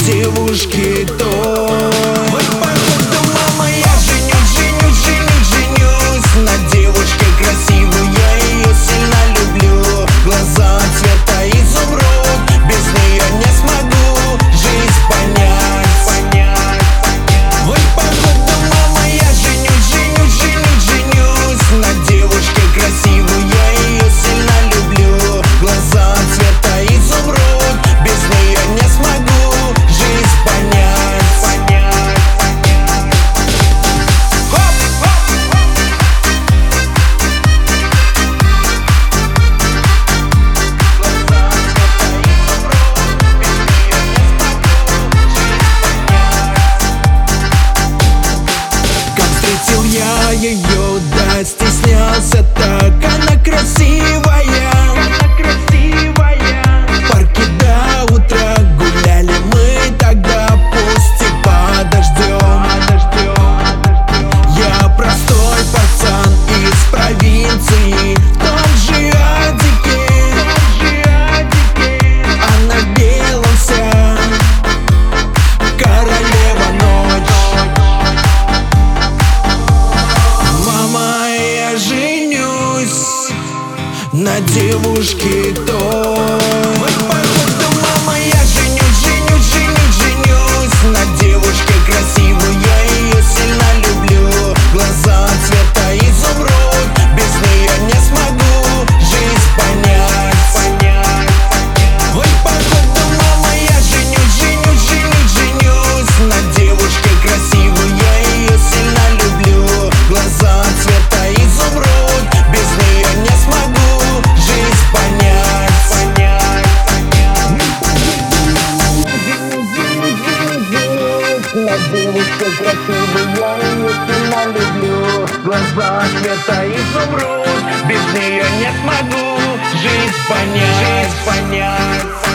девушке той. Ой, походу, мама, я женюсь на девушке красивой. Я ее сильно люблю. Глаза цвета изумруд, без нее не смогу жизнь понять. Ой, походу, мама, я женюсь на девушке красивой. Я ее сильно люблю. Глаза цвета изумруд, без нее не смогу жизнь понять. Как встретил я ее, да стеснялся так, она красивая. В парке до утра гуляли мы тогда, пусть и подождем. Я простой пацан из провинции, в том же Адике. А на белом вся королева ночь. Мама, я женюсь на девушке той. Ой, походу, мама, я женюсь на девушке красивой. Я ее сильно люблю. Глаза цвета изумруд, без нее не смогу жизнь понять. Ой, походу, мама, я женюсь на девушке красивой. Я ее сильно люблю. Глаза цвета изумруд, без нее не смогу жизнь понять. На девушке красивой, я ее сильно люблю. Глаза цвета изумруд, без нее не смогу жизнь понять.